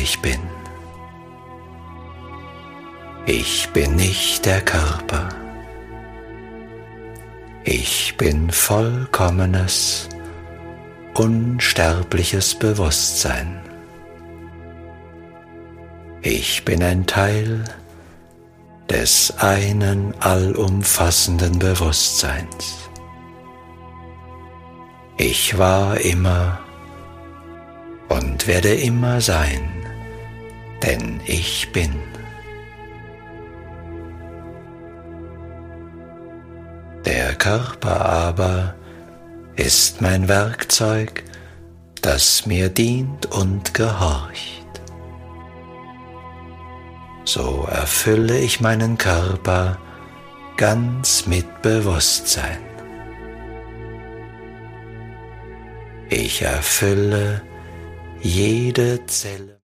ich bin. Ich bin nicht der Körper. Ich bin vollkommenes, unsterbliches Bewusstsein. Ich bin ein Teil des einen allumfassenden Bewusstseins. Ich war immer und werde immer sein, denn ich bin. Der Körper aber ist mein Werkzeug, das mir dient und gehorcht. So erfülle ich meinen Körper ganz mit Bewusstsein. Ich erfülle jede Zelle